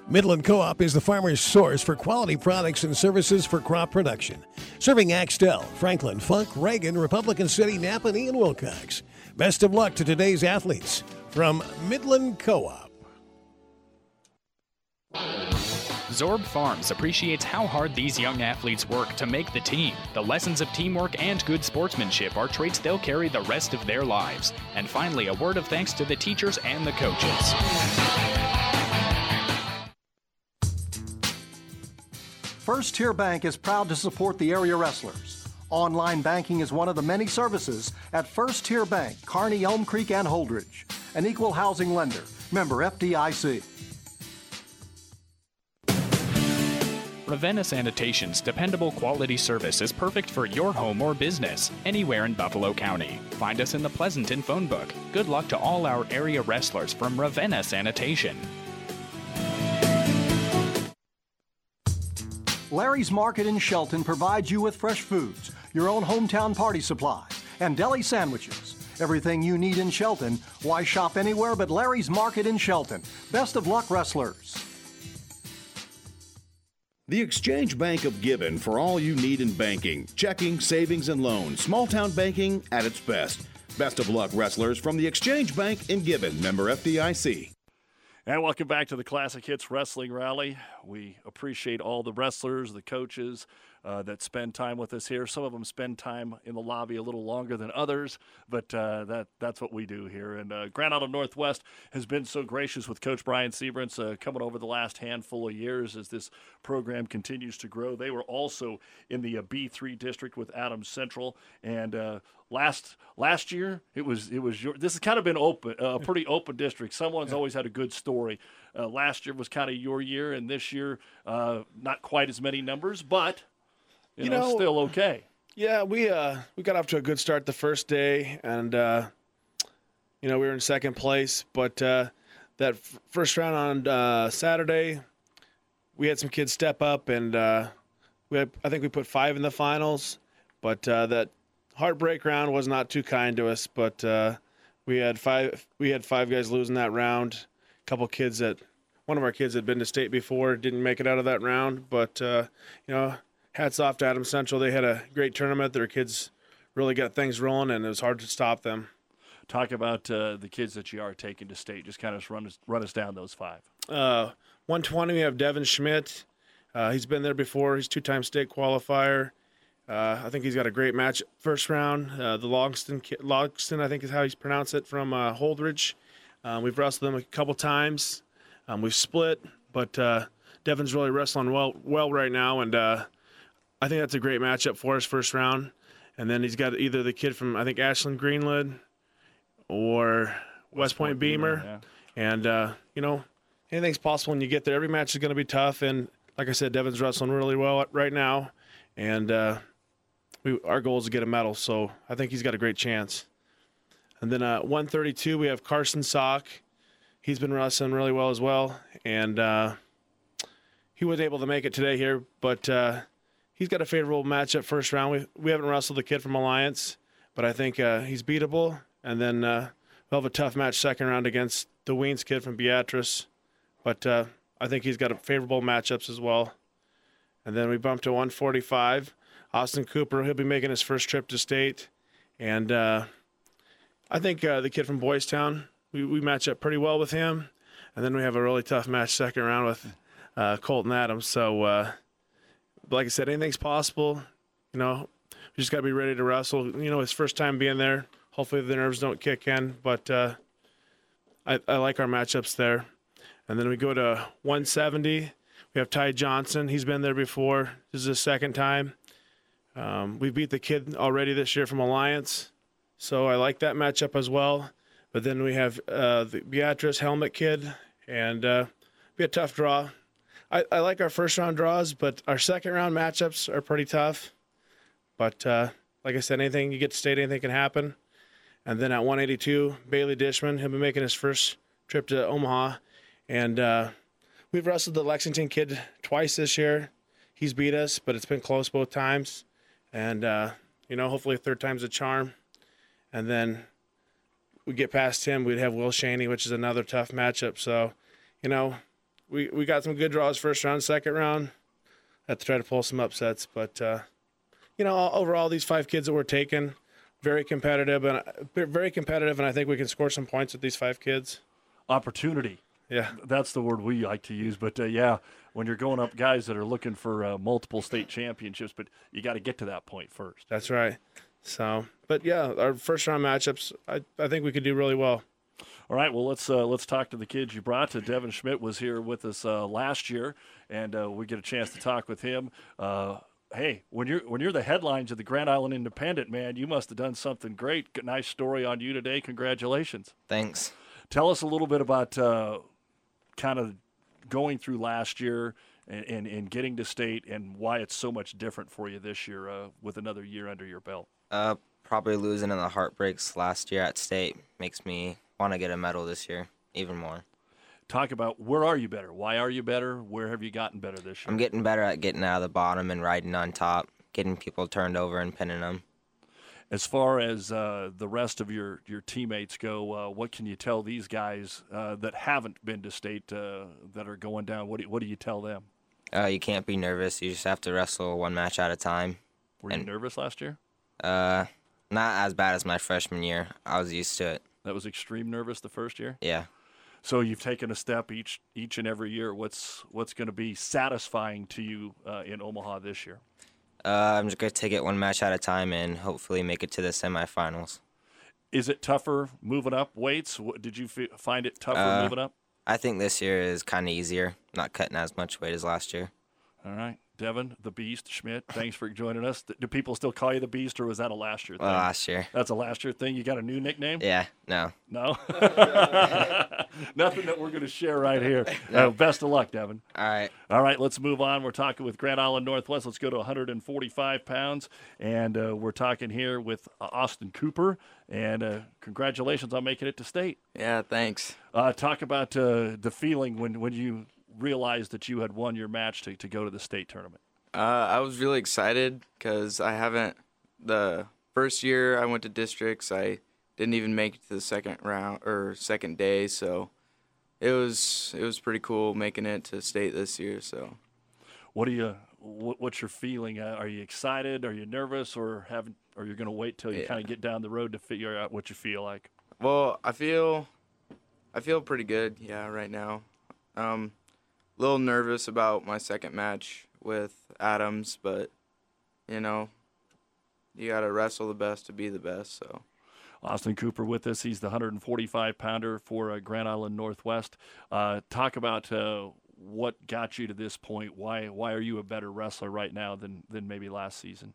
Midland Co-op is the farmer's source for quality products and services for crop production. Serving Axtell, Franklin, Funk, Reagan, Republican City, Napa, and Ian Wilcox. Best of luck to today's athletes from Midland Co-op. Zorb Farms appreciates how hard these young athletes work to make the team. The lessons of teamwork and good sportsmanship are traits they'll carry the rest of their lives. And finally, a word of thanks to the teachers and the coaches. First Tier Bank is proud to support the area wrestlers. Online banking is one of the many services at First Tier Bank, Kearney, Elm Creek, and Holdridge. An equal housing lender. Member FDIC. Ravenna Sanitation's dependable quality service is perfect for your home or business, anywhere in Buffalo County. Find us in the Pleasanton phone book. Good luck to all our area wrestlers from Ravenna Sanitation. Larry's Market in Shelton provides you with fresh foods, your own hometown party supplies, and deli sandwiches. Everything you need in Shelton. Why shop anywhere but Larry's Market in Shelton? Best of luck, wrestlers. The Exchange Bank of Gibbon for all you need in banking, checking, savings, and loans. Small town banking at its best. Best of luck, wrestlers, from the Exchange Bank in Gibbon. Member FDIC. And welcome back to the Classic Hits Wrestling Rally. We appreciate all the wrestlers, the coaches that spend time with us here. Some of them spend time in the lobby a little longer than others, but that's what we do here. And Grand Island Northwest has been so gracious with Coach Brian Severance coming over the last handful of years as this program continues to grow. They were also in the B3 district with Adams Central, and last year it was this has kind of been a pretty open district. Someone's always had a good story. Last year was kind of your year, and this year not quite as many numbers, but you know still okay. Yeah, we got off to a good start the first day, and we were in second place. But that first round on Saturday, we had some kids step up, and I think we put 5 in the finals. But that heartbreak round was not too kind to us. But we had 5 guys losing that round. One of our kids had been to state before, didn't make it out of that round. But hats off to Adams Central. They had a great tournament. Their kids really got things rolling, and it was hard to stop them. Talk about the kids that you are taking to state. Just kind of run us down those 5. 120, we have Devin Schmidt. He's been there before. He's 2-time state qualifier. I think he's got a great match first round. The Logston, I think is how he's pronounced it, from Holdridge. We've wrestled him a couple times. We've split, but Devin's really wrestling well right now, and I think that's a great matchup for us first round. And then he's got either the kid from, I think, Ashland Greenwood or West Point Beamer. Yeah. And, anything's possible when you get there. Every match is going to be tough. And like I said, Devin's wrestling really well right now. And our goal is to get a medal. So I think he's got a great chance. And then 132, we have Carson Sock. He's been wrestling really well as well. And he wasn't able to make it today here, but he's got a favorable matchup first round. We haven't wrestled the kid from Alliance, but I think he's beatable. And then we'll have a tough match second round against the Weens kid from Beatrice. But I think he's got favorable matchups as well. And then we bump to 145. Austin Cooper, he'll be making his first trip to state. And I think the kid from Boys Town, we match up pretty well with him. And then we have a really tough match second round with Colton Adams. So, like I said, anything's possible. We just got to be ready to wrestle. His first time being there. Hopefully the nerves don't kick in. But I like our matchups there. And then we go to 170. We have Ty Johnson. He's been there before. This is his second time. We beat the kid already this year from Alliance. So I like that matchup as well. But then we have the Beatrice Helmet kid. And be a tough draw. I like our first round draws, but our second round matchups are pretty tough. But like I said, anything you get to state, anything can happen. And then at 182, Bailey Dishman, he'll be making his first trip to Omaha. And we've wrestled the Lexington kid twice this year. He's beat us, but it's been close both times. And, hopefully a third time's a charm. And then we get past him, we'd have Will Shaney, which is another tough matchup. So, we got some good draws first round, second round. Have to try to pull some upsets, but overall these 5 kids that we're taking, very competitive, and I think we can score some points with these 5 kids. Opportunity. Yeah, that's the word we like to use. But when you're going up guys that are looking for multiple state championships, but you got to get to that point first. That's right. So, but yeah, our first round matchups, I think we could do really well. All right, well, let's talk to the kids you brought. Devin Schmidt was here with us last year, and we get a chance to talk with him. Hey, when you're the headlines of the Grand Island Independent, man, you must have done something great. Nice story on you today. Congratulations. Thanks. Tell us a little bit about kind of going through last year and getting to state and why it's so much different for you this year with another year under your belt. Probably losing in the heartbreaks last year at state makes me want to get a medal this year even more. Talk about where are you better? Why are you better? Where have you gotten better this year? I'm getting better at getting out of the bottom and riding on top, getting people turned over and pinning them. As far as the rest of your teammates go, what can you tell these guys that haven't been to state that are going down? What do you tell them? You can't be nervous. You just have to wrestle one match at a time. Were you nervous last year? Not as bad as my freshman year. I was used to it. That was extreme nervous the first year? Yeah. So you've taken a step each and every year. What's going to be satisfying to you in Omaha this year? I'm just going to take it one match at a time and hopefully make it to the semifinals. Is it tougher moving up weights? Did you find it tougher moving up? I think this year is kind of easier, not cutting as much weight as last year. All right. Devin, the Beast, Schmidt, thanks for joining us. Do people still call you the Beast, or was that a last year thing? Last year. That's a last year thing? You got a new nickname? Yeah, no. No? Nothing that we're going to share right here. Best of luck, Devin. All right, let's move on. We're talking with Grand Island Northwest. Let's go to 145 pounds, and we're talking here with Austin Cooper, and congratulations on making it to state. Yeah, thanks. Talk about the feeling when you realized that you had won your match to go to the state tournament. I was really excited because the first year I went to districts, I didn't even make it to the second round or second day, so it was pretty cool making it to state this year. So, what's your feeling? Are you excited? Are you nervous, or are you going to wait till you kind of get down the road to figure out what you feel like? Well, I feel pretty good. Yeah, right now. A little nervous about my second match with Adams, but you got to wrestle the best to be the best. So, Austin Cooper with us. He's the 145-pounder for Grand Island Northwest. Talk about what got you to this point. Why are you a better wrestler right now than maybe last season?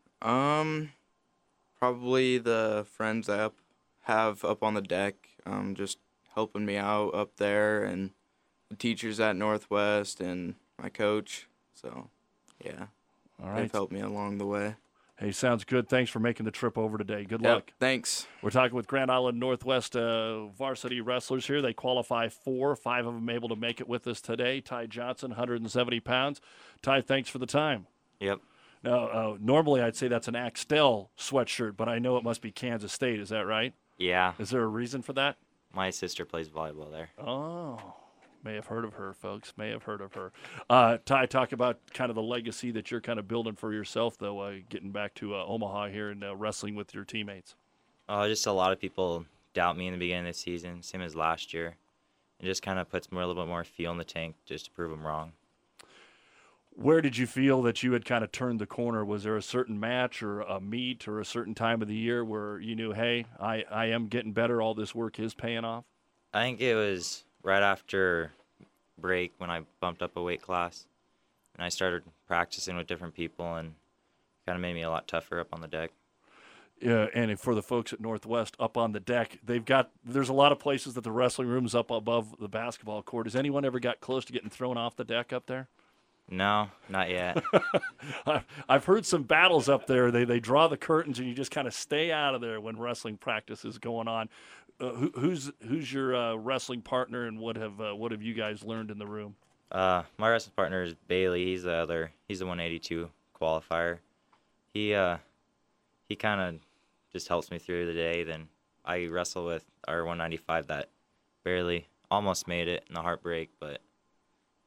Probably the friends I have up on the deck, just helping me out up there, and the teachers at Northwest and my coach. So, yeah, all right. They've helped me along the way. Hey, sounds good. Thanks for making the trip over today. Good luck. Thanks. We're talking with Grand Island Northwest varsity wrestlers here. They qualify 5 of them able to make it with us today. Ty Johnson, 170 pounds. Ty, thanks for the time. Yep. Now, normally I'd say that's an Axtell sweatshirt, but I know it must be Kansas State. Is that right? Yeah. Is there a reason for that? My sister plays volleyball there. Oh. May have heard of her, folks. May have heard of her. Ty, talk about kind of the legacy that you're kind of building for yourself, though, getting back to Omaha here and wrestling with your teammates. Just a lot of people doubt me in the beginning of the season, same as last year. It just kind of puts a little bit more fuel in the tank just to prove them wrong. Where did you feel that you had kind of turned the corner? Was there a certain match or a meet or a certain time of the year where you knew, hey, I am getting better, all this work is paying off? I think it was right after break when I bumped up a weight class and I started practicing with different people, and kind of made me a lot tougher up on the deck. Yeah, and for the folks at Northwest up on the deck, there's a lot of places that the wrestling room's up above the basketball court. Has anyone ever got close to getting thrown off the deck up there? No, not yet. I've heard some battles up there. They draw the curtains and you just kind of stay out of there when wrestling practice is going on. Who's your wrestling partner, and what have you guys learned in the room? My wrestling partner is Bailey. He's the 182 qualifier. He kind of just helps me through the day. Then I wrestle with our 195 that barely almost made it in the heartbreak, but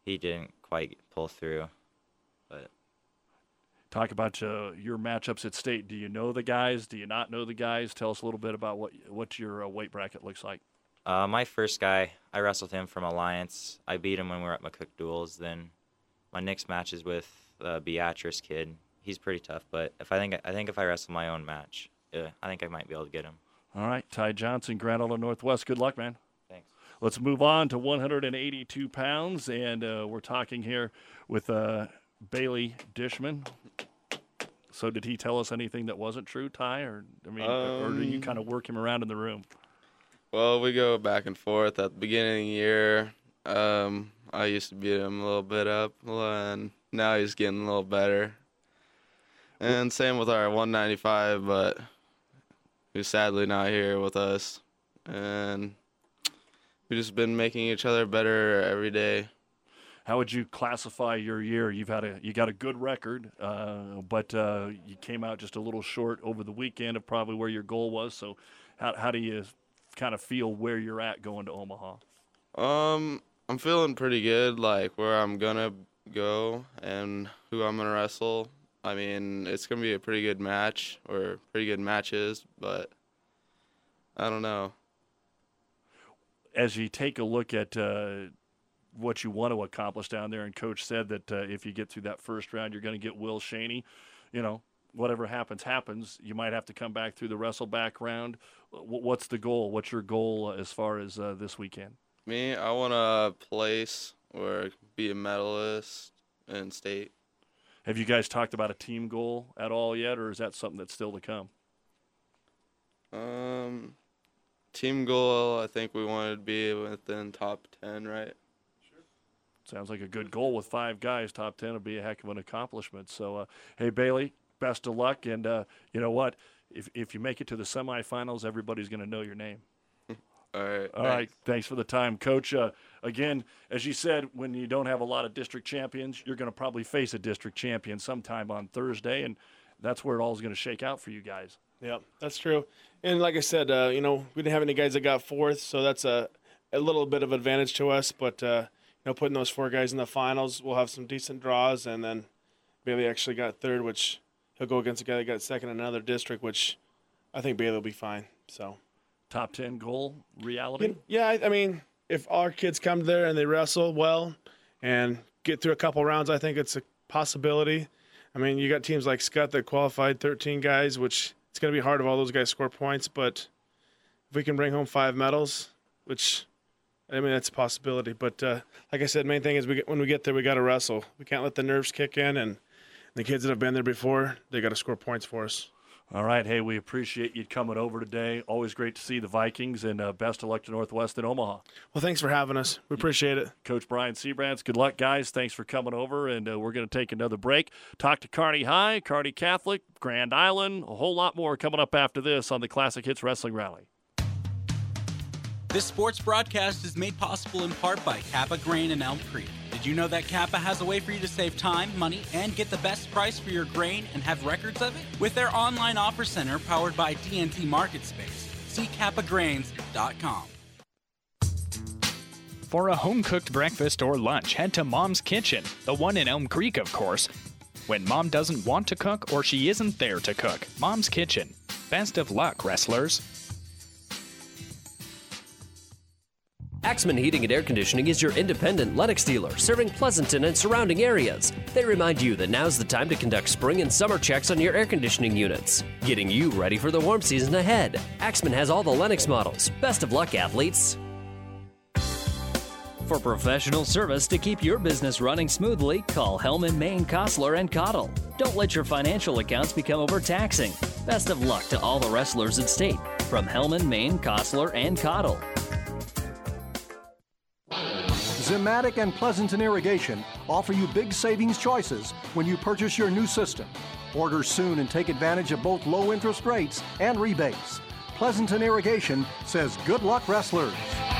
he didn't quite pull through. But talk about your matchups at state. Do you know the guys? Do you not know the guys? Tell us a little bit about what your weight bracket looks like. My first guy, I wrestled him from Alliance. I beat him when we were at McCook Duels. Then my next match is with Beatrice kid. He's pretty tough, but I think if I wrestle my own match, I think I might be able to get him. All right, Ty Johnson, Grand Island Northwest. Good luck, man. Thanks. Let's move on to 182 pounds, and we're talking here with Bailey Dishman. So did he tell us anything that wasn't true, Ty? Or do you kind of work him around in the room? Well, we go back and forth. At the beginning of the year, I used to beat him a little bit up, and now he's getting a little better. And same with our 195, but he's sadly not here with us. And we've just been making each other better every day. How would you classify your year? You got a good record, but you came out just a little short over the weekend of probably where your goal was. So how do you kind of feel where you're at going to Omaha? I'm feeling pretty good, like where I'm going to go and who I'm going to wrestle. I mean, it's going to be a pretty good match or pretty good matches, but I don't know. As you take a look at what you want to accomplish down there, and Coach said that if you get through that first round, you're going to get Will Shaney. Whatever happens. You might have to come back through the wrestle back round. What's the goal? What's your goal as far as this weekend? Me, I want to place or be a medalist in state. Have you guys talked about a team goal at all yet, or is that something that's still to come? Team goal, I think we wanted to be within top 10, right? Sure. Sounds like a good goal with 5 guys. Top 10 would be a heck of an accomplishment. So, hey, Bailey, best of luck. And you know what? If you make it to the semifinals, everybody's going to know your name. All right. All right. Thanks for the time, Coach. Again, as you said, when you don't have a lot of district champions, you're going to probably face a district champion sometime on Thursday, and that's where it all is going to shake out for you guys. Yeah, that's true. And like I said, we didn't have any guys that got fourth, so that's a little bit of advantage to us. But, putting those 4 guys in the finals, we'll have some decent draws. And then Bailey actually got third, which he'll go against a guy that got second in another district, which I think Bailey will be fine. So, top 10 goal reality? Yeah, I mean, if our kids come there and they wrestle well and get through a couple rounds, I think it's a possibility. I mean, you got teams like Scott that qualified 13 guys, which it's going to be hard if all those guys score points. But if we can bring home 5 medals, which, I mean, that's a possibility. But like I said, main thing is when we get there, we got to wrestle. We can't let the nerves kick in. And the kids that have been there before, they got to score points for us. All right. Hey, we appreciate you coming over today. Always great to see the Vikings, and best of luck to Northwest in Omaha. Well, thanks for having us. We appreciate it. Coach Brian Seabrands, good luck, guys. Thanks for coming over, and we're going to take another break. Talk to Kearney High, Kearney Catholic, Grand Island, a whole lot more coming up after this on the Classic Hits Wrestling Rally. This sports broadcast is made possible in part by Kappa Grain in Elm Creek. Did you know that Kappa has a way for you to save time, money, and get the best price for your grain and have records of it? With their online offer center powered by DNT MarketSpace. See kappagrains.com. For a home-cooked breakfast or lunch, head to Mom's Kitchen, the one in Elm Creek, of course. When Mom doesn't want to cook or she isn't there to cook, Mom's Kitchen. Best of luck, wrestlers. Axman Heating and Air Conditioning is your independent Lennox dealer, serving Pleasanton and surrounding areas. They remind you that now's the time to conduct spring and summer checks on your air conditioning units, getting you ready for the warm season ahead. Axman has all the Lennox models. Best of luck, athletes. For professional service to keep your business running smoothly, call Hellman, Maine, Kostler, and Cottle. Don't let your financial accounts become overtaxing. Best of luck to all the wrestlers at state from Hellman, Maine, Kostler, and Cottle. Zimatic and Pleasanton Irrigation offer you big savings choices when you purchase your new system. Order soon and take advantage of both low interest rates and rebates. Pleasanton Irrigation says good luck, wrestlers.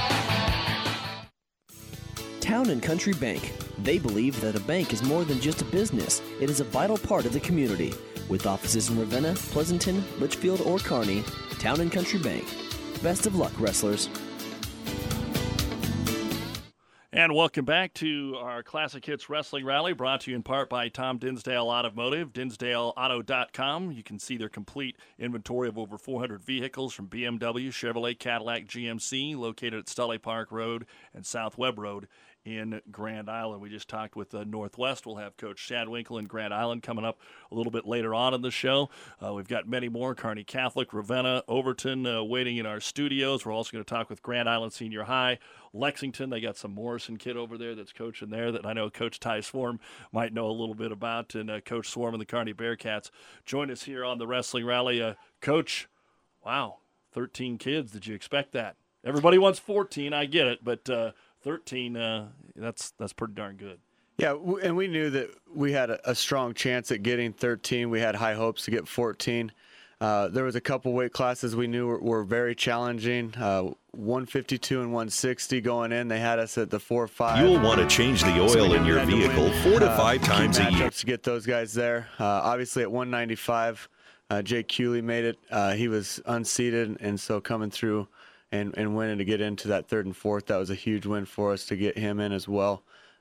Town and Country Bank. They believe that a bank is more than just a business. It is a vital part of the community. With offices in Ravenna, Pleasanton, Litchfield, or Kearney, Town and Country Bank. Best of luck, wrestlers. And welcome back to our Classic Hits Wrestling Rally, brought to you in part by Tom Dinsdale Automotive, DinsdaleAuto.com. You can see their complete inventory of over 400 vehicles from BMW, Chevrolet, Cadillac, GMC, located at Stolly Park Road and South Webb Road in Grand Island. We just talked with Northwest. We'll have Coach Shadwinkle in Grand Island coming up a little bit later on in the show. We've got many more, Kearney Catholic, Ravenna, Overton waiting in our studios. We're also going to talk with Grand Island Senior High, Lexington. They got some Morrison kid over there that's coaching there that I know Coach Ty Swarm might know a little bit about, and Coach Swarm and the Kearney Bearcats join us here on the Wrestling Rally. Coach, wow, 13 kids. Did you expect that? Everybody wants 14, I get it, but 13, that's pretty darn good. Yeah, and we knew that we had a strong chance at getting 13. We had high hopes to get 14. There was a couple weight classes we knew were very challenging. 152 and 160 going in. They had us at the 4-5. You'll want to change the oil in your vehicle 4 to 5 times a year to get those guys there. Obviously at 195, Jake Cooley made it. He was unseated, and so coming through and winning to get into that 3rd and 4th, that was a huge win for us to get him in as well.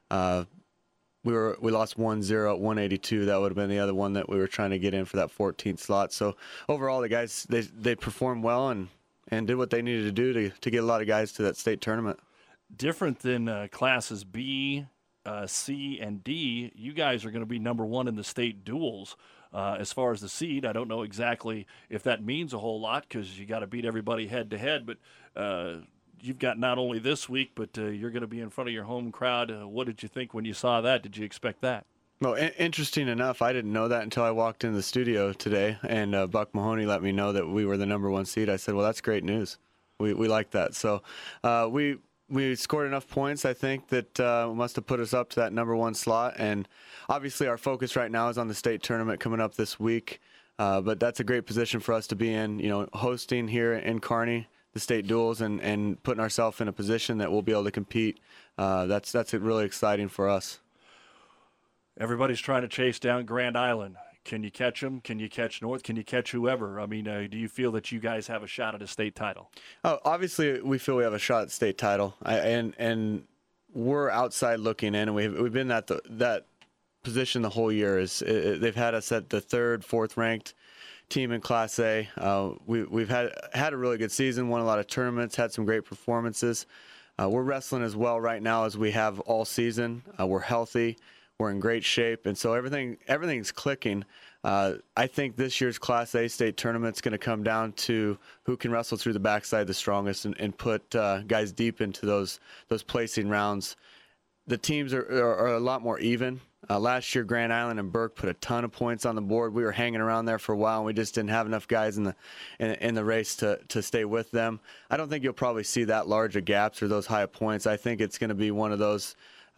We lost 1-0 at 182. That would have been the other one that we were trying to get in for that 14th slot. So overall, the guys they performed well and did what they needed to do to get a lot of guys to that state tournament. Different than classes B, C, and D, you guys are going to be number 1 in the state duels. As far as the seed, I don't know exactly if that means a whole lot because you got to beat everybody head to head. But you've got not only this week, but you're going to be in front of your home crowd. What did you think when you saw that? Did you expect that? Well, interesting enough, I didn't know that until I walked in the studio today, and Buck Mahoney let me know that we were the number 1 seed. I said, well, that's great news. We like that. So we scored enough points, I think, that must have put us up to that number 1 slot. And obviously our focus right now is on the state tournament coming up this week. But that's a great position for us to be in, hosting here in Kearney, the state duels, and putting ourselves in a position that we'll be able to compete. That's really exciting for us. Everybody's trying to chase down Grand Island. Can you catch them? Can you catch North? Can you catch whoever? I mean, do you feel that you guys have a shot at a state title? Oh, obviously, we feel we have a shot at state title, and we're outside looking in, and we've been at that position the whole year. They've had us at the 3rd, 4th ranked team in Class A. We've had a really good season, won a lot of tournaments, had some great performances. We're wrestling as well right now as we have all season. We're healthy. We're in great shape, and so everything's clicking. I think this year's Class A state tournament's going to come down to who can wrestle through the backside the strongest and put guys deep into those placing rounds. The teams are a lot more even. Last year, Grand Island and Burke put a ton of points on the board. We were hanging around there for a while, and we just didn't have enough guys in the race to stay with them. I don't think you'll probably see that large of gaps or those high of points. I think it's going to be one of those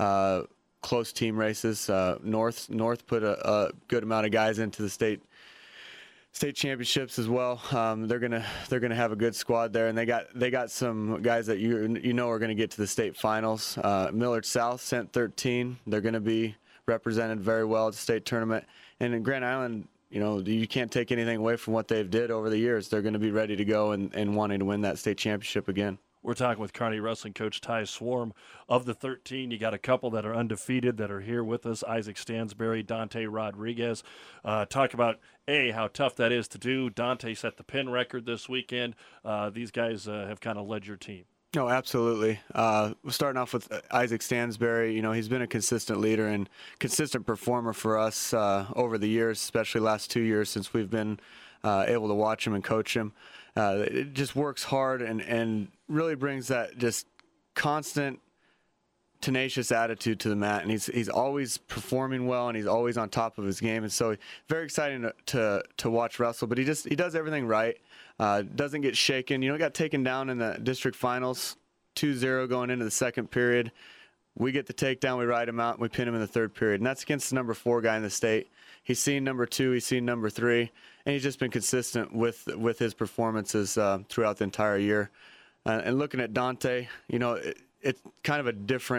close team races. North put a good amount of guys into the state championships as well. They're gonna have a good squad there, and they got some guys that you know are going to get to the state finals. Millard South sent 13. They're going to be represented very well at the state tournament. And in Grand Island, you can't take anything away from what they've did over the years. They're going to be ready to go and wanting to win that state championship again. We're talking with Kearney Wrestling coach Ty Swarm. Of the 13, you got a couple that are undefeated that are here with us, Isaac Stansberry, Dante Rodriguez. Talk about, how tough that is to do. Dante set the pin record this weekend. These guys have kind of led your team. No, absolutely. We're starting off with Isaac Stansberry. He's been a consistent leader and consistent performer for us over the years, especially last 2 years since we've been able to watch him and coach him. It just works hard and really brings that just constant, tenacious attitude to the mat, and he's always performing well, and he's always on top of his game, and so very exciting to watch wrestle. But he does everything right, doesn't get shaken. Got taken down in the district finals, 2-0 going into the second period. We get the takedown, we ride him out, and we pin him in the third period, and that's against the number 4 guy in the state. He's seen number 2, he's seen number 3, and he's just been consistent with his performances throughout the entire year. And looking at Dante, it's kind of a different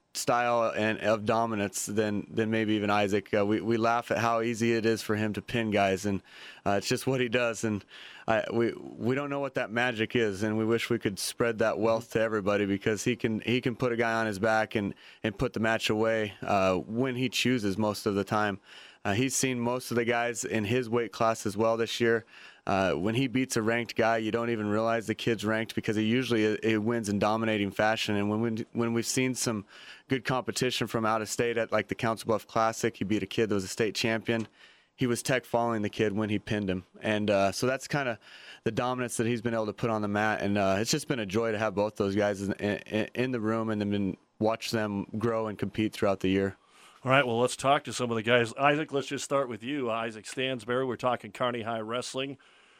style and of dominance than maybe even Isaac. We laugh at how easy it is for him to pin guys, and it's just what he does. And we don't know what that magic is, and we wish we could spread that wealth to everybody, because he can put a guy on his back and put the match away when he chooses most of the time. He's seen most of the guys in his weight class as well this year. When he beats a ranked guy, you don't even realize the kid's ranked, because he usually wins in dominating fashion. And when we've seen some good competition from out of state at like the Council Bluff Classic, he beat a kid that was a state champion. He was tech following the kid when he pinned him. And so that's kind of the dominance that he's been able to put on the mat. And it's just been a joy to have both those guys in the room and then watch them grow and compete throughout the year. All right, well, let's talk to some of the guys. Isaac, let's just start with you. Isaac Stansberry, we're talking Kearney High Wrestling.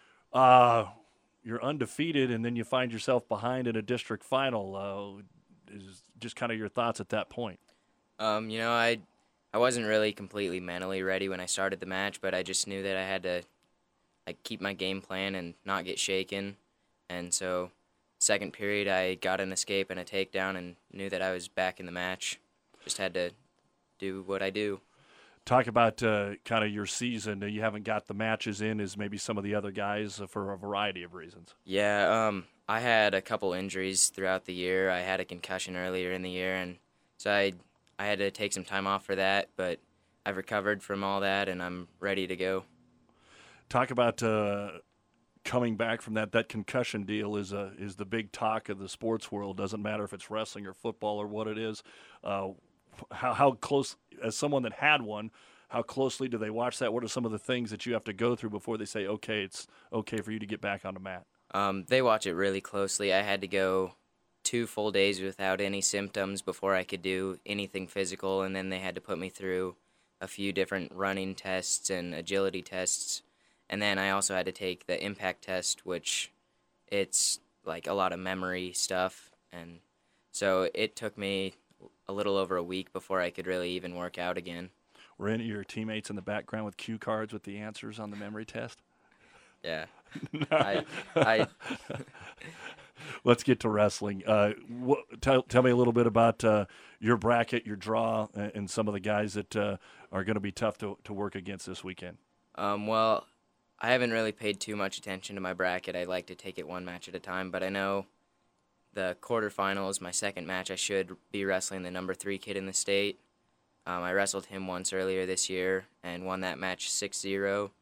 You're undefeated, and then you find yourself behind in a district final. Is just kind of your thoughts at that point? I wasn't really completely mentally ready when I started the match, but I just knew that I had to keep my game plan and not get shaken. And so second period, I got an escape and a takedown and knew that I was back in the match. Just had to do what I do. Talk about kind of your season. You haven't got the matches in as maybe some of the other guys for a variety of reasons. Yeah, I had a couple injuries throughout the year. I had a concussion earlier in the year, and so I had to take some time off for that, but I've recovered from all that, and I'm ready to go. Talk about coming back from that concussion deal is the big talk of the sports world. Doesn't matter if it's wrestling or football or what it is. How close, as someone that had one, how closely do they watch that? What are some of the things that you have to go through before they say, okay, it's okay for you to get back on the mat? They watch it really closely. I had to go 2 full days without any symptoms before I could do anything physical, and then they had to put me through a few different running tests and agility tests. And then I also had to take the impact test, which it's like a lot of memory stuff. And so it took me a little over a week before I could really even work out again. Were any of your teammates in the background with cue cards with the answers on the memory test? Yeah. Let's get to wrestling. Tell me a little bit about your bracket, your draw, and some of the guys that are going to be tough to work against this weekend. Well, I haven't really paid too much attention to my bracket. I like to take it one match at a time, but I know the quarterfinals, my second match, I should be wrestling the number 3 kid in the state. I wrestled him once earlier this year and won that match 6-0.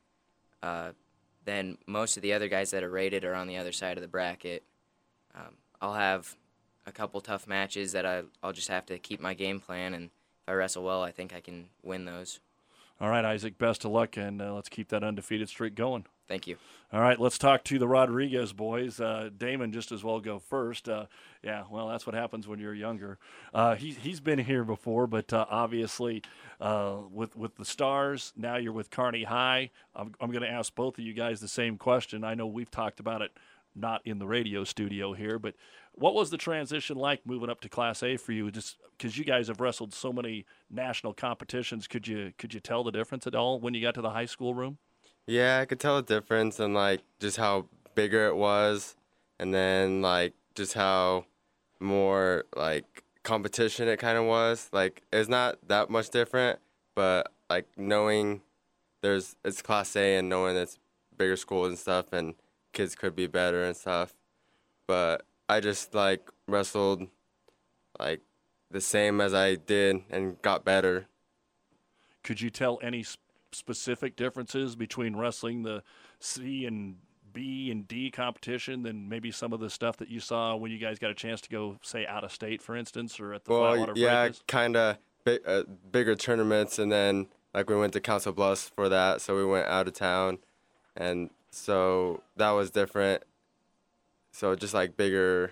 Then most of the other guys that are rated are on the other side of the bracket. I'll have a couple tough matches that I'll just have to keep my game plan, and if I wrestle well, I think I can win those. All right, Isaac, best of luck, and let's keep that undefeated streak going. Thank you. All right, let's talk to the Rodriguez boys. Damon just as well go first. Yeah, well, that's what happens when you're younger. He's been here before, but obviously with the Stars, now you're with Kearney High. I'm going to ask both of you guys the same question. I know we've talked about it not in the radio studio here, but what was the transition like moving up to Class A for you? Just because you guys have wrestled so many national competitions, could you tell the difference at all when you got to the high school room? Yeah, I could tell the difference in like just how bigger it was, and then like just how more like competition it kind of was. Like it's not that much different, but like knowing it's Class A and knowing it's bigger schools and stuff, and kids could be better and stuff. But I just like wrestled like the same as I did and got better. Could you tell any specific differences between wrestling the C and B and D competition than maybe some of the stuff that you saw when you guys got a chance to go, say, out of state, for instance, or at the Flatwater Breakers? Kind of bigger tournaments, and then like we went to Council Bluffs for that, so we went out of town, and so that was different. So just like bigger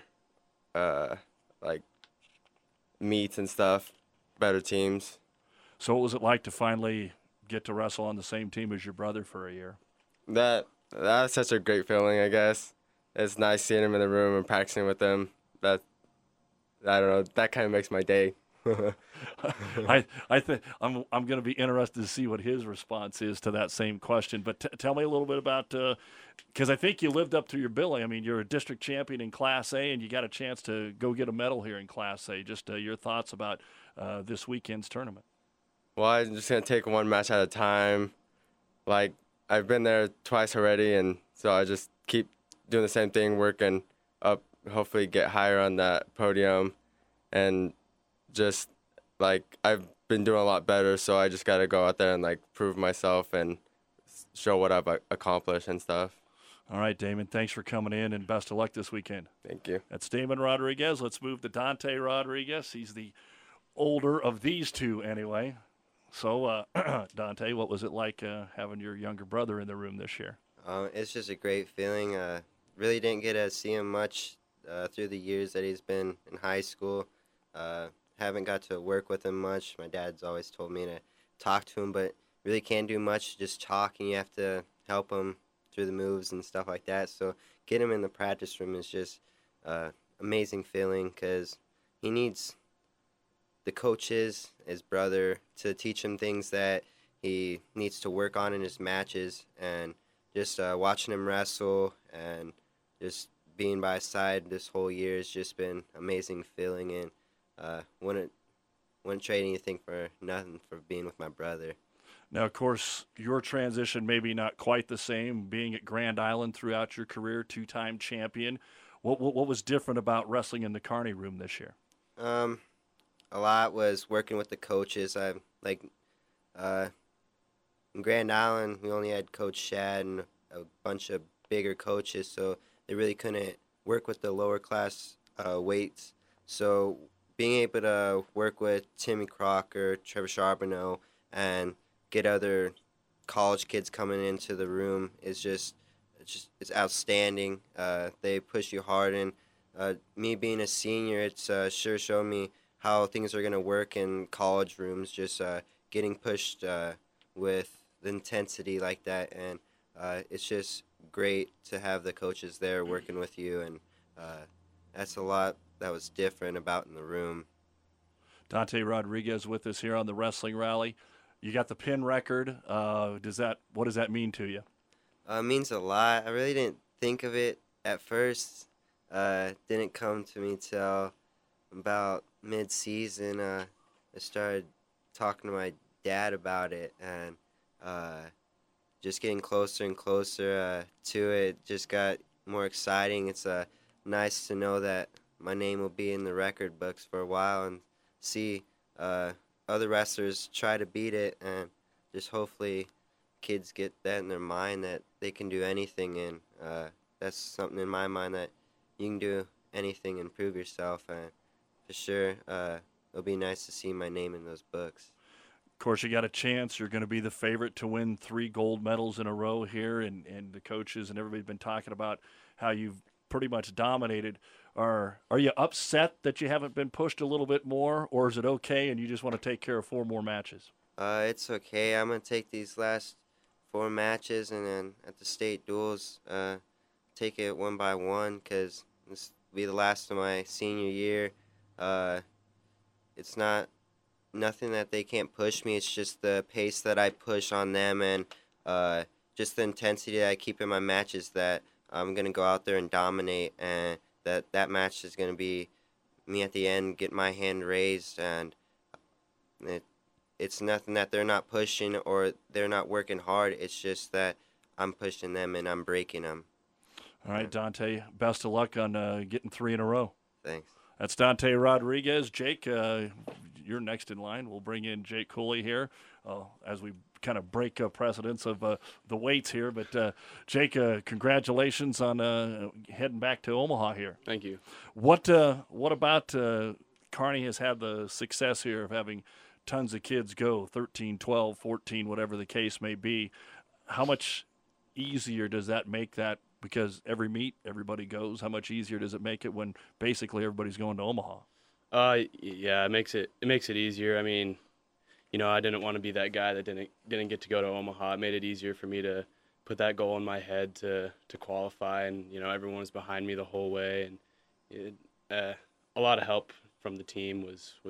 like meets and stuff, better teams. So what was it like to finally get to wrestle on the same team as your brother for a year? That's such a great feeling, I guess. It's nice seeing him in the room and practicing with him. I don't know, that kind of makes my day. I think I'm going to be interested to see what his response is to that same question. But tell me a little bit about, because I think you lived up to your billing. I mean, you're a district champion in Class A, and you got a chance to go get a medal here in Class A. Just your thoughts about this weekend's tournament. Well, I'm just going to take one match at a time. Like, I've been there twice already, and so I just keep doing the same thing, working up, hopefully get higher on that podium. And just, like, I've been doing a lot better, so I just got to go out there and, like, prove myself and show what I've accomplished and stuff. All right, Damon, thanks for coming in, and best of luck this weekend. Thank you. That's Damon Rodriguez. Let's move to Dante Rodriguez. He's the older of these two anyway. So, Dante, what was it like having your younger brother in the room this year? It's just a great feeling. Really didn't get to see him much through the years that he's been in high school. Haven't got to work with him much. My dad's always told me to talk to him, but really can't do much, just talking. You have to help him through the moves and stuff like that. So get him in the practice room is just amazing feeling because he needs the coaches, his brother, to teach him things that he needs to work on in his matches. And just watching him wrestle and just being by his side this whole year has just been amazing feeling, and wouldn't trade anything for nothing for being with my brother. Now, of course, your transition maybe not quite the same, being at Grand Island throughout your career, two-time champion. What was different about wrestling in the Kearney room this year? A lot was working with the coaches. In Grand Island, we only had Coach Shad and a bunch of bigger coaches, so they really couldn't work with the lower class weights. So being able to work with Timmy Crocker, Trevor Charbonneau, and get other college kids coming into the room is it's outstanding. They push you hard, and me being a senior, it's sure showed me how things are going to work in college rooms, just getting pushed with the intensity like that. And it's just great to have the coaches there working with you, and that's a lot that was different about in the room. Dante Rodriguez with us here on the Wrestling Rally. You got the pin record. What does that mean to you? It means a lot. I really didn't think of it at first. Didn't come to me till about mid-season. I started talking to my dad about it, and just getting closer and closer to it just got more exciting. It's nice to know that my name will be in the record books for a while and see other wrestlers try to beat it, and just hopefully kids get that in their mind that they can do anything, and that's something in my mind that you can do anything and prove yourself, and for sure it'll be nice to see my name in those books. Of course, you got a chance. You're going to be the favorite to win 3 gold medals in a row here, and the coaches and everybody's been talking about how you've pretty much dominated. Are you upset that you haven't been pushed a little bit more, or is it okay and you just want to take care of 4 more matches? It's okay. I'm going to take these last 4 matches, and then at the state duels, take it one by one, because this will be the last of my senior year. It's nothing that they can't push me. It's just the pace that I push on them, and just the intensity that I keep in my matches, that I'm going to go out there and dominate, and that match is going to be me at the end, get my hand raised, and it's nothing that they're not pushing or they're not working hard. It's just that I'm pushing them and I'm breaking them. All right, Dante, best of luck on getting 3 in a row. Thanks. That's Dante Rodriguez. Jake, you're next in line. We'll bring in Jake Cooley here as we kind of break precedence of the weights here. But, Jake, congratulations on heading back to Omaha here. Thank you. What about Kearney has had the success here of having tons of kids go, 13, 12, 14, whatever the case may be. How much easier does that make that? Because every meet, everybody goes. How much easier does it make it when basically everybody's going to Omaha? Yeah, it makes it easier. I mean, I didn't want to be that guy that didn't get to go to Omaha. It made it easier for me to put that goal in my head to qualify, and everyone was behind me the whole way, and a lot of help from the team was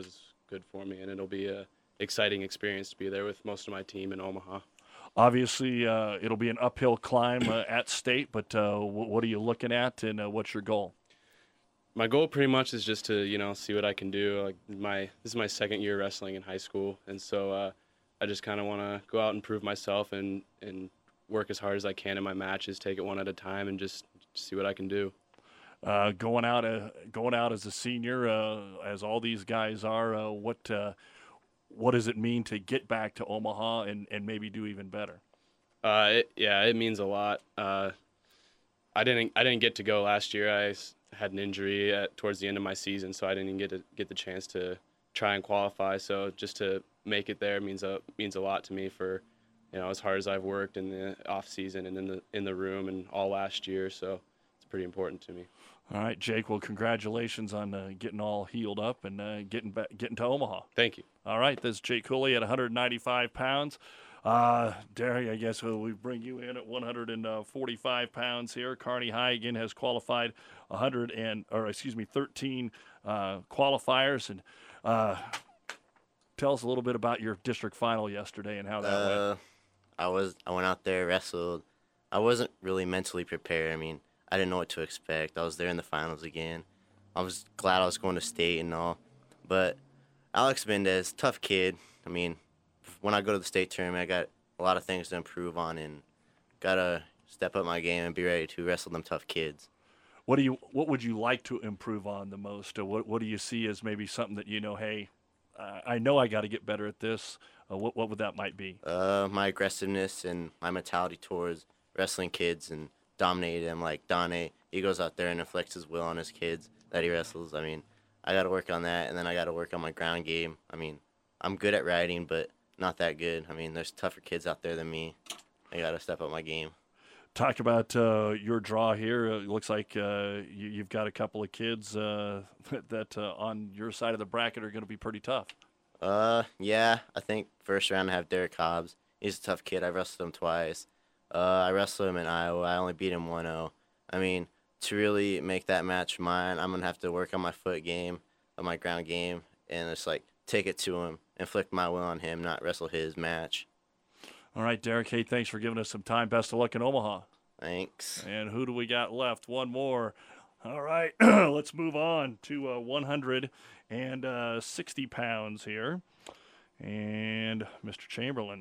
good for me, and it'll be a exciting experience to be there with most of my team in Omaha. Obviously, it'll be an uphill climb at state, but what are you looking at, and what's your goal? My goal pretty much is just to, see what I can do. This is my second year wrestling in high school, and so I just kind of want to go out and prove myself and work as hard as I can in my matches, take it one at a time, and just see what I can do. Going out as a senior, as all these guys are, what does it mean to get back to Omaha and maybe do even better? It means a lot. I didn't get to go last year. I had an injury towards the end of my season, so I didn't get the chance to try and qualify. So just to make it there means a lot to me for, as hard as I've worked in the off season and in the room and all last year. So it's pretty important to me. All right, Jake. Well, congratulations on getting all healed up and getting to Omaha. Thank you. All right, this is Jake Cooley at 195 pounds. Derek, I guess we bring you in at 145 pounds here. Kearney High again has qualified 13 qualifiers, and tell us a little bit about your district final yesterday and how that went. I went out there, wrestled. I wasn't really mentally prepared. I mean, I didn't know what to expect. I was there in the finals again. I was glad I was going to state and all, but Alex Mendez, tough kid. I mean, when I go to the state tournament, I got a lot of things to improve on and gotta step up my game and be ready to wrestle them tough kids. What would you like to improve on the most? What do you see as maybe something that hey, I know I got to get better at this. What would that might be? My aggressiveness and my mentality towards wrestling kids and dominating them. Like Donnie, he goes out there and inflicts his will on his kids that he wrestles. I mean, I got to work on that, and then I got to work on my ground game. I mean, I'm good at riding, but not that good. I mean, there's tougher kids out there than me. I got to step up my game. Talk about your draw here. It looks like you've got a couple of kids that on your side of the bracket are going to be pretty tough. Yeah, I think first round I have Derek Hobbs. He's a tough kid. I wrestled him twice. I wrestled him in Iowa. I only beat him 1-0. I mean, to really make that match mine, I'm going to have to work on my foot game, on my ground game, and just take it to him, inflict my will on him, not wrestle his match. All right, Derek, hey, thanks for giving us some time. Best of luck in Omaha. Thanks. And who do we got left? One more. All right, let's move on to 160 pounds here. And Mr. Chamberlain,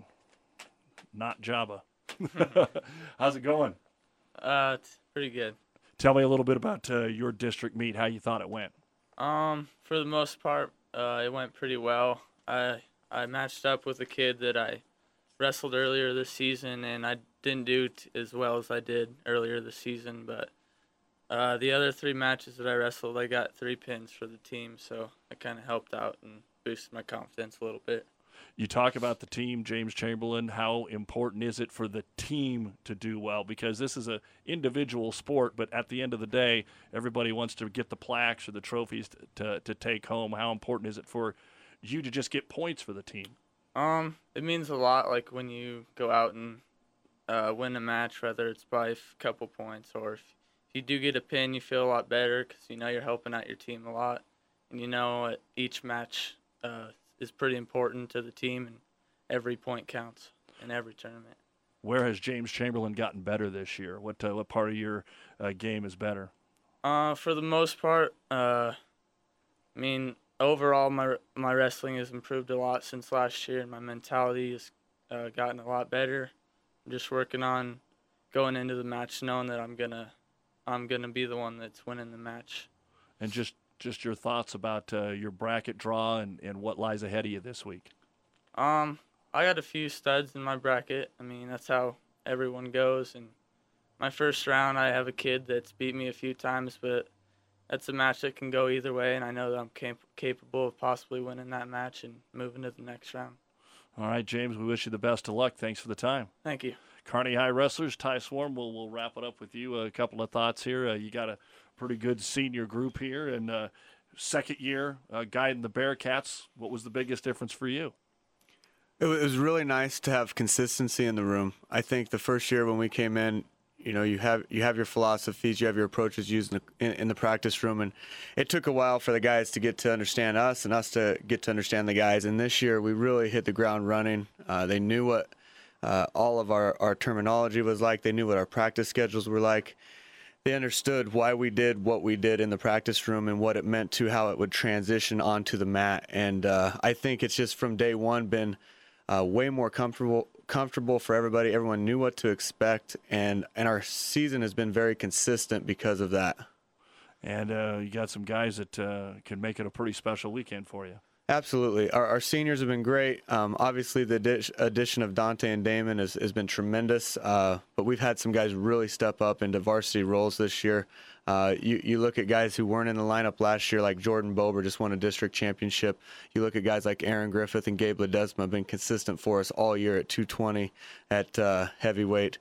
not Jabba. How's it going? It's pretty good. Tell me a little bit about your district meet, how you thought it went. For the most part, it went pretty well. I matched up with a kid that I wrestled earlier this season, and I didn't do as well as I did earlier this season, but the other 3 matches that I wrestled, I got 3 pins for the team, so it kind of helped out and boosted my confidence a little bit. You talk about the team, James Chamberlain. How important is it for the team to do well? Because this is an individual sport, but at the end of the day, everybody wants to get the plaques or the trophies to take home. How important is it for you to just get points for the team? It means a lot, like when you go out and win a match, whether it's by a couple points or if you do get a pin, you feel a lot better because you know you're helping out your team a lot. And you know each match is pretty important to the team, and every point counts in every tournament. Where has James Chamberlain gotten better this year? What part of your game is better? For the most part, I mean, overall my wrestling has improved a lot since last year, and my mentality has gotten a lot better. I'm just working on going into the match knowing that I'm gonna be the one that's winning the match. And just your thoughts about your bracket draw and what lies ahead of you this week. I got a few studs in my bracket. I mean, that's how everyone goes. And my first round, I have a kid that's beat me a few times, but that's a match that can go either way, and I know that I'm capable of possibly winning that match and moving to the next round. All right, James, we wish you the best of luck. Thanks for the time. Thank you. Kearney High wrestlers, Ty Swarm, we'll wrap it up with you. A couple of thoughts here. You got a pretty good senior group here, and second year guiding the Bearcats. What was the biggest difference for you? It was really nice to have consistency in the room. I think the first year when we came in, you have your philosophies, you have your approaches used in the practice room, and it took a while for the guys to get to understand us and us to get to understand the guys. And this year we really hit the ground running. They knew what all of our terminology was like. They knew what our practice schedules were like. They understood why we did what we did in the practice room and what it meant to how it would transition onto the mat. And I think it's just from day one been way more comfortable for everybody. Everyone knew what to expect, and our season has been very consistent because of that. And you got some guys that can make it a pretty special weekend for you. Absolutely. Our seniors have been great. Obviously, the addition of Dante and Damon has been tremendous, but we've had some guys really step up into varsity roles this year. You look at guys who weren't in the lineup last year, like Jordan Bober, just won a district championship. You look at guys like Aaron Griffith and Gabe Ledesma have been consistent for us all year at 220 at heavyweight.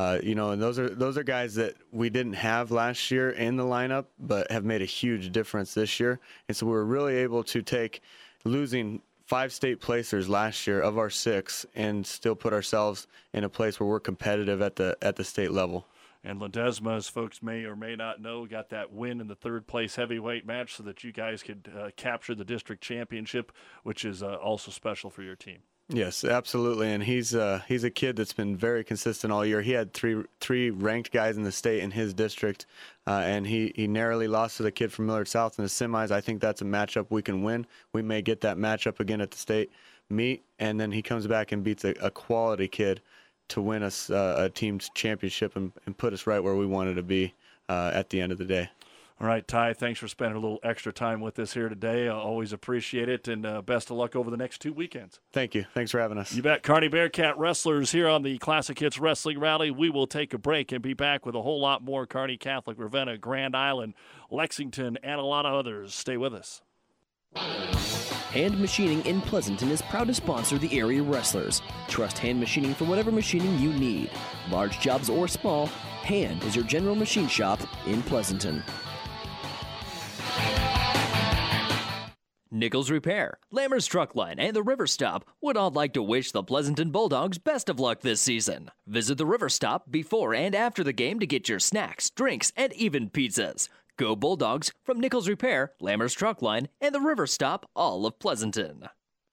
And those are guys that we didn't have last year in the lineup, but have made a huge difference this year. And so we were really able to take losing 5 state placers last year of our 6 and still put ourselves in a place where we're competitive at the state level. And Ledesma, as folks may or may not know, got that win in the 3rd place heavyweight match so that you guys could capture the district championship, which is also special for your team. Yes, absolutely, and he's a kid that's been very consistent all year. He had three ranked guys in the state in his district, and he narrowly lost to the kid from Millard South in the semis. I think that's a matchup we can win. We may get that matchup again at the state meet, and then he comes back and beats a quality kid to win us a team championship and put us right where we wanted to be at the end of the day. All right, Ty, thanks for spending a little extra time with us here today. I always appreciate it, and best of luck over the next 2 weekends. Thank you. Thanks for having us. You bet. Kearney Bearcat wrestlers here on the Classic Hits Wrestling Rally. We will take a break and be back with a whole lot more Kearney Catholic, Ravenna, Grand Island, Lexington, and a lot of others. Stay with us. Hand Machining in Pleasanton is proud to sponsor the area wrestlers. Trust Hand Machining for whatever machining you need. Large jobs or small, Hand is your general machine shop in Pleasanton. Nichols Repair, Lammers Truck Line, and the River Stop would all like to wish the Pleasanton Bulldogs best of luck this season. Visit the River Stop before and after the game to get your snacks, drinks, and even pizzas. Go Bulldogs from Nichols Repair, Lammers Truck Line, and the River Stop, all of Pleasanton.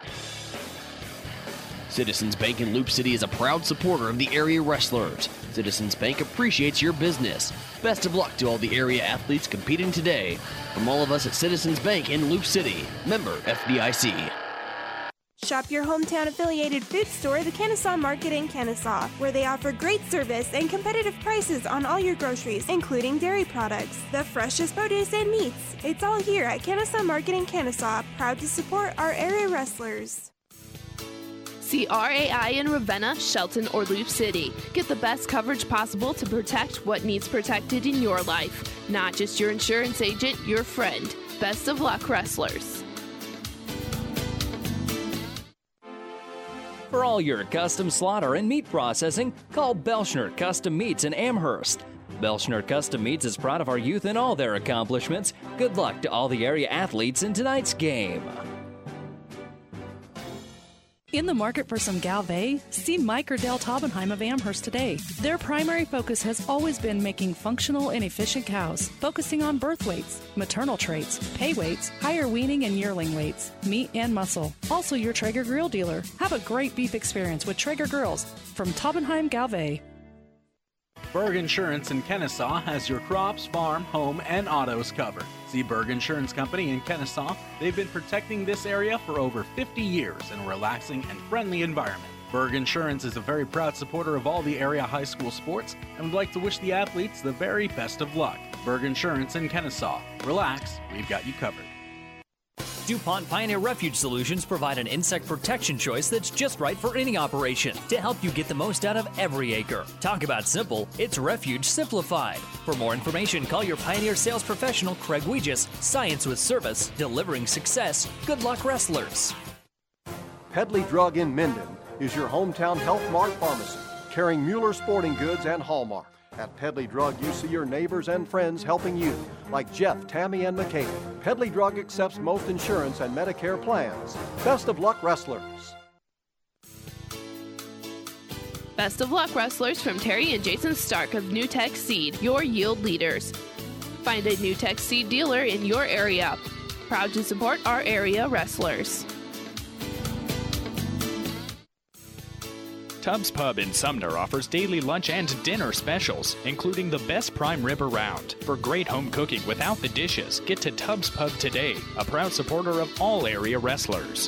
Citizens Bank in Loop City is a proud supporter of the area wrestlers. Citizens Bank appreciates your business. Best of luck to all the area athletes competing today. From all of us at Citizens Bank in Loop City, member FDIC. Shop your hometown affiliated food store, the Kennesaw Market in Kennesaw, where they offer great service and competitive prices on all your groceries, including dairy products, the freshest produce and meats. It's all here at Kennesaw Market in Kennesaw, proud to support our area wrestlers. See RAI in Ravenna, Shelton, or Loop City. Get the best coverage possible to protect what needs protected in your life. Not just your insurance agent, your friend. Best of luck, wrestlers. For all your custom slaughter and meat processing, call Belschner Custom Meats in Amherst. Belschner Custom Meats is proud of our youth and all their accomplishments. Good luck to all the area athletes in tonight's game. In the market for some Galvay? See Mike or Dale Taubenheim of Amherst today. Their primary focus has always been making functional and efficient cows, focusing on birth weights, maternal traits, pay weights, higher weaning and yearling weights, meat and muscle. Also your Traeger grill dealer. Have a great beef experience with Traeger grills from Taubenheim Galvay. Berg Insurance in Kennesaw has your crops, farm, home, and autos covered. See Berg Insurance Company in Kennesaw. They've been protecting this area for over 50 years in a relaxing and friendly environment. Berg Insurance is a very proud supporter of all the area high school sports and would like to wish the athletes the very best of luck. Berg Insurance in Kennesaw. Relax, we've got you covered. DuPont Pioneer Refuge Solutions provide an insect protection choice that's just right for any operation to help you get the most out of every acre. Talk about simple, it's Refuge simplified. For more information, call your Pioneer sales professional, Craig Weegis. Science with service, delivering success. Good luck, wrestlers. Pedley Drug in Minden is your hometown Health Mart pharmacy, carrying Mueller Sporting Goods and Hallmark. At Pedley Drug, you see your neighbors and friends helping you, like Jeff, Tammy, and McKay. Pedley Drug accepts most insurance and Medicare plans. Best of luck, wrestlers. Best of luck, wrestlers, from Terry and Jason Stark of New Tech Seed, your yield leaders. Find a New Tech Seed dealer in your area. Proud to support our area wrestlers. Tubbs Pub in Sumner offers daily lunch and dinner specials, including the best prime rib around. For great home cooking without the dishes, get to Tubbs Pub today, a proud supporter of all area wrestlers.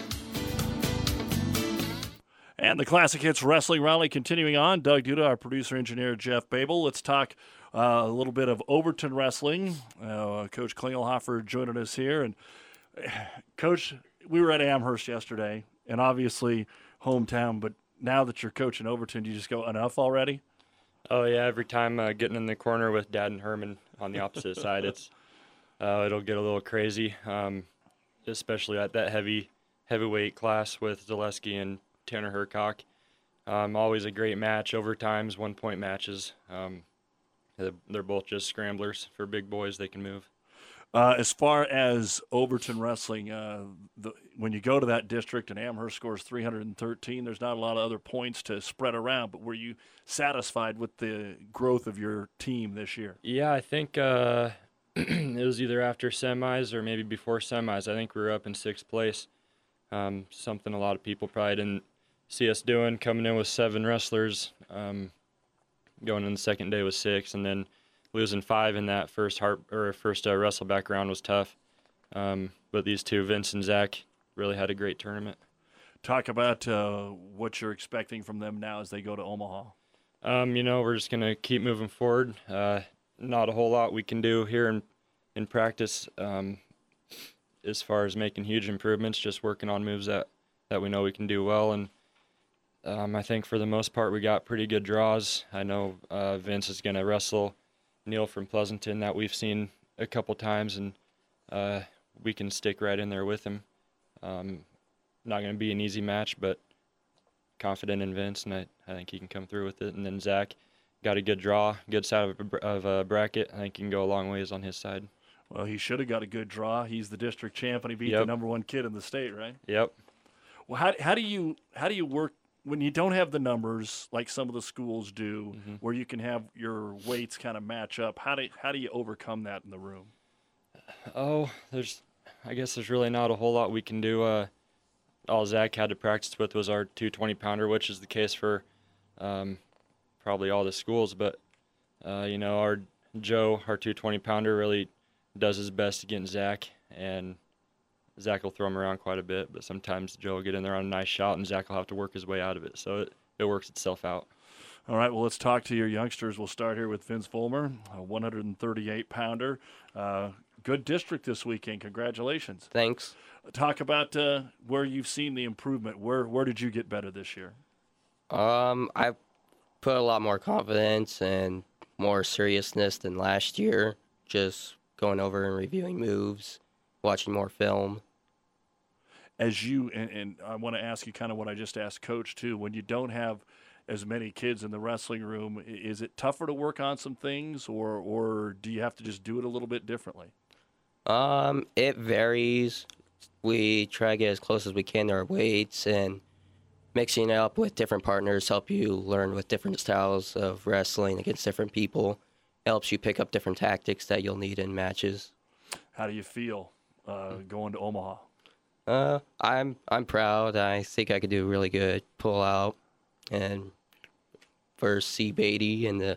And the Classic Hits Wrestling Rally continuing on. Doug Duda, our producer-engineer Jeff Babel. Let's talk a little bit of Overton Wrestling. Coach Klingelhofer joining us here. And Coach, we were at Amherst yesterday, and obviously hometown, but now that you're coaching Overton, do you just go, enough already? Oh, yeah, every time getting in the corner with Dad and Herman on the opposite side, it'll get a little crazy, especially at that heavyweight class with Zaleski and Tanner Hercock. Always a great match, overtimes, 1-point matches. They're both just scramblers for big boys. They can move. As far as Overton Wrestling, when you go to that district and Amherst scores 313, there's not a lot of other points to spread around, but were you satisfied with the growth of your team this year? Yeah, I think it was either after semis or maybe before semis. I think we were up in 6th place, something a lot of people probably didn't see us doing, coming in with 7 wrestlers, going in the second day with 6, and then losing 5 in that first wrestle back round was tough. But these two, Vince and Zach, really had a great tournament. Talk about what you're expecting from them now as they go to Omaha. We're just going to keep moving forward. Not a whole lot we can do here in practice as far as making huge improvements, just working on moves that we know we can do well. And I think for the most part we got pretty good draws. I know Vince is going to wrestle Neil from Pleasanton that we've seen a couple times, and we can stick right in there with him. Not going to be an easy match, but confident in Vince, and I think he can come through with it. And then Zach got a good draw, good side of a bracket. I think he can go a long ways on his side. Well, he should have got a good draw. He's the district champ, and he beat the #1 kid in the state, right? Yep. Well, how do you work when you don't have the numbers like some of the schools do, where you can have your weights kind of match up? How do you overcome that in the room? Oh, I guess there's really not a whole lot we can do. All Zach had to practice with was our 220-pounder, which is the case for probably all the schools. But our Joe, our 220-pounder, really does his best against Zach, and Zach will throw him around quite a bit, but sometimes Joe will get in there on a nice shot, and Zach will have to work his way out of it. So it works itself out. All right, well, let's talk to your youngsters. We'll start here with Vince Fulmer, a 138-pounder. Good district this weekend. Congratulations. Thanks. Talk about where you've seen the improvement. Where did you get better this year? I put a lot more confidence and more seriousness than last year, just going over and reviewing moves, watching more film. As you, and I want to ask you kind of what I just asked Coach too, when you don't have as many kids in the wrestling room, is it tougher to work on some things, or do you have to just do it a little bit differently? It varies. We try to get as close as we can to our weights, and mixing it up with different partners help you learn with different styles of wrestling against different people. It helps you pick up different tactics that you'll need in matches. How do you feel going to Omaha? I'm proud. I think I could do really good pull out and versus C. Beatty and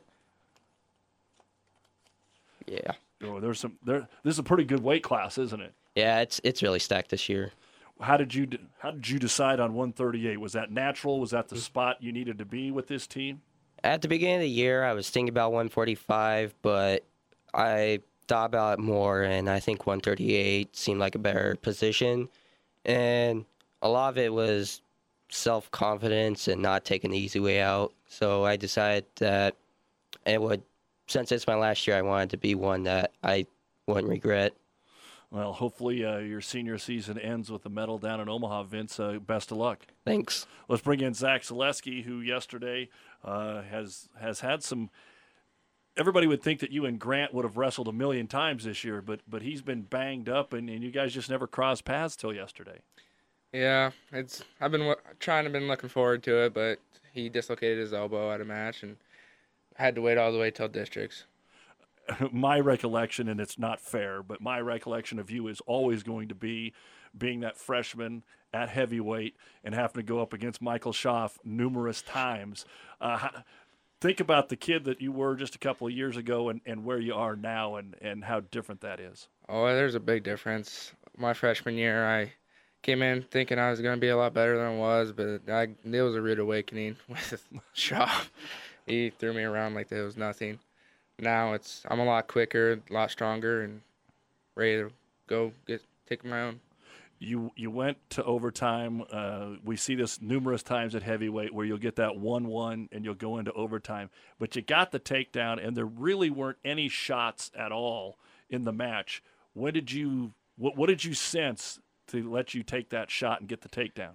yeah. Oh, this is a pretty good weight class, isn't it? Yeah, it's really stacked this year. How did you decide on 138? Was that natural? Was that the spot you needed to be with this team? At the beginning of the year, I was thinking about 145, but I thought about it more, and I think 138 seemed like a better position. And a lot of it was self-confidence and not taking the easy way out. So I decided that since it's my last year, I wanted to be one that I wouldn't regret. Well, hopefully your senior season ends with a medal down in Omaha, Vince. Best of luck. Thanks. Let's bring in Zach Zaleski, who yesterday has had some. Everybody would think that you and Grant would have wrestled a million times this year, but he's been banged up, and you guys just never crossed paths till yesterday. Yeah, I've been looking forward to it, but he dislocated his elbow at a match and had to wait all the way till districts. My recollection, and it's not fair, but my recollection of you is always going to be being that freshman at heavyweight and having to go up against Michael Schaaf numerous times. Think about the kid that you were just a couple of years ago and where you are now and how different that is. Oh, there's a big difference. My freshman year, I came in thinking I was going to be a lot better than I was, but it was a rude awakening with Schaaf. He threw me around like there was nothing. Now I'm a lot quicker, a lot stronger, and ready to go take my own. You went to overtime. We see this numerous times at heavyweight where you'll get that 1-1 and you'll go into overtime. But you got the takedown, and there really weren't any shots at all in the match. What did you sense to let you take that shot and get the takedown?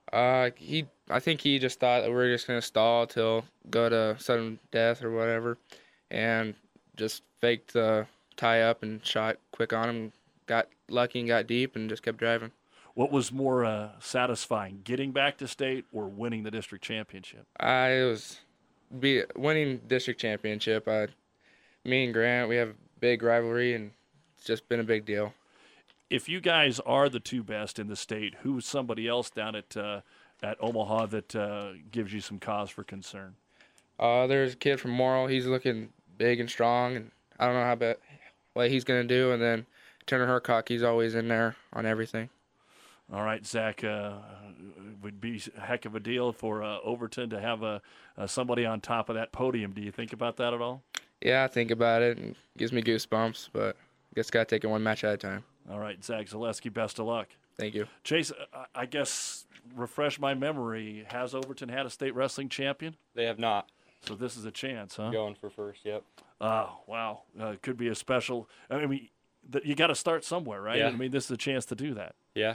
I think he just thought that we were just going to stall till go to sudden death or whatever, and just faked the tie up and shot quick on him. Got lucky and got deep and just kept driving. What was more satisfying, getting back to state or winning the district championship? It was winning district championship. Me and Grant, we have a big rivalry, and it's just been a big deal. If you guys are the two best in the state, who's somebody else down at Omaha that gives you some cause for concern? There's a kid from Morrill. He's looking big and strong, and I don't know what he's going to do. And then Turner Hercock, he's always in there on everything. All right, Zach, would be a heck of a deal for Overton to have somebody on top of that podium. Do you think about that at all? Yeah, I think about it, and it gives me goosebumps, but I guess got to take it one match at a time. All right, Zach Zaleski, best of luck. Thank you. Chase, I guess, refresh my memory, has Overton had a state wrestling champion? They have not. So this is a chance, huh? Going for first, yep. Oh, wow. Could be a special – I mean, you got to start somewhere, right? Yeah. I mean, this is a chance to do that. Yeah.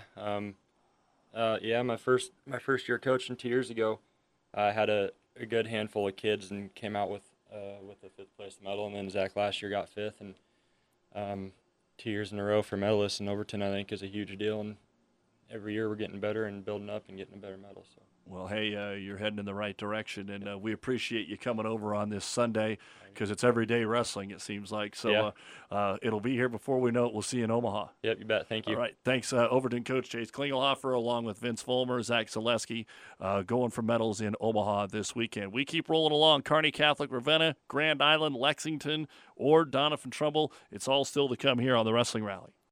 My first year coaching 2 years ago, I had a good handful of kids and came out with the 5th place medal, and then Zach last year got 5th, and 2 years in a row for medalists in Overton, I think, is a huge deal, and every year we're getting better and building up and getting a better medal. So. Well, hey, you're heading in the right direction, and we appreciate you coming over on this Sunday because it's everyday wrestling, it seems like. So it'll be here before we know it. We'll see you in Omaha. Yep, you bet. Thank you. All right. Thanks, Overton coach Chase Klingelhofer, along with Vince Fulmer, Zach Zaleski, going for medals in Omaha this weekend. We keep rolling along. Kearney Catholic, Ravenna, Grand Island, Lexington, or Doniphan Trumbull. It's all still to come here on the Wrestling Rally.